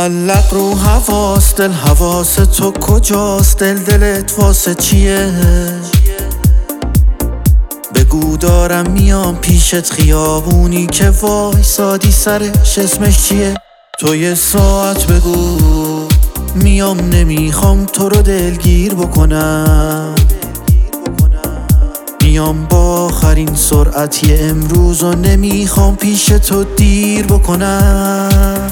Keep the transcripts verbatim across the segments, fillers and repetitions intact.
معلق رو حواس، دل حواس تو کجاست؟ دل دلت واسه چیه؟ بگو دارم میام پیشت، خیابونی که وایسادی سرش اسمش چیه؟ تو یه ساعت بگو میام، نمیخوام تو رو دلگیر بکنم، میام با آخرین سرعتی امروز و نمیخوام پیش تو دیر بکنم.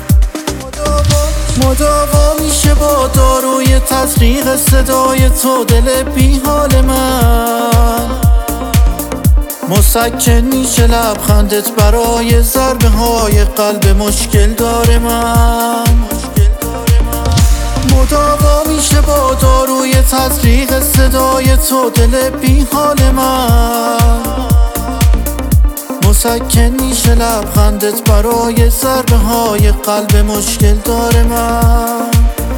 مداوا میشه با داروی تزریق صدای تو دل بی حال من، مسکن میشه لبخندت برای ضربه های قلب مشکل داره من. مداوا میشه با داروی تزریق صدای تو دل بی حال من، مسکن میشه لبخندت برای ضربه های قلب مشکل داره من.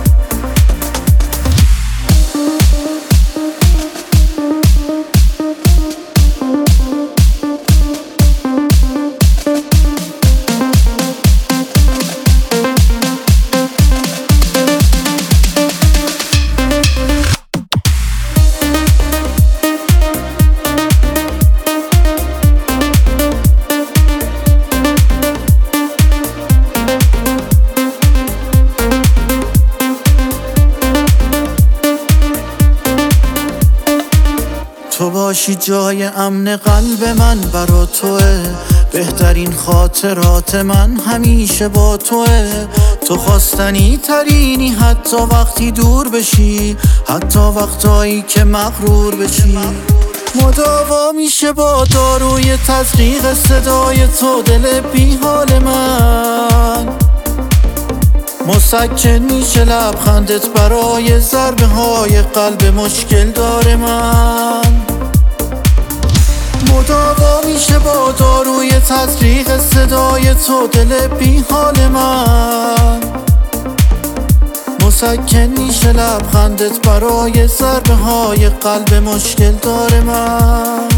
تو باشی جای امن قلب من برا توه، بهترین خاطرات من همیشه با توه. تو خواستنی ترینی حتی وقتی دور بشی، حتی وقتایی که مغرور بشی. مداوا میشه با داروی تزریق صدای تو دل بی حال من، مسکن میشه لبخندت برای ضربه های قلب مشکل داره من. مداوا میشه با داروی تزریق صدای تو دل بی حال من، مسکن میشه لبخندت برای ضربه های قلب مشکل داره من.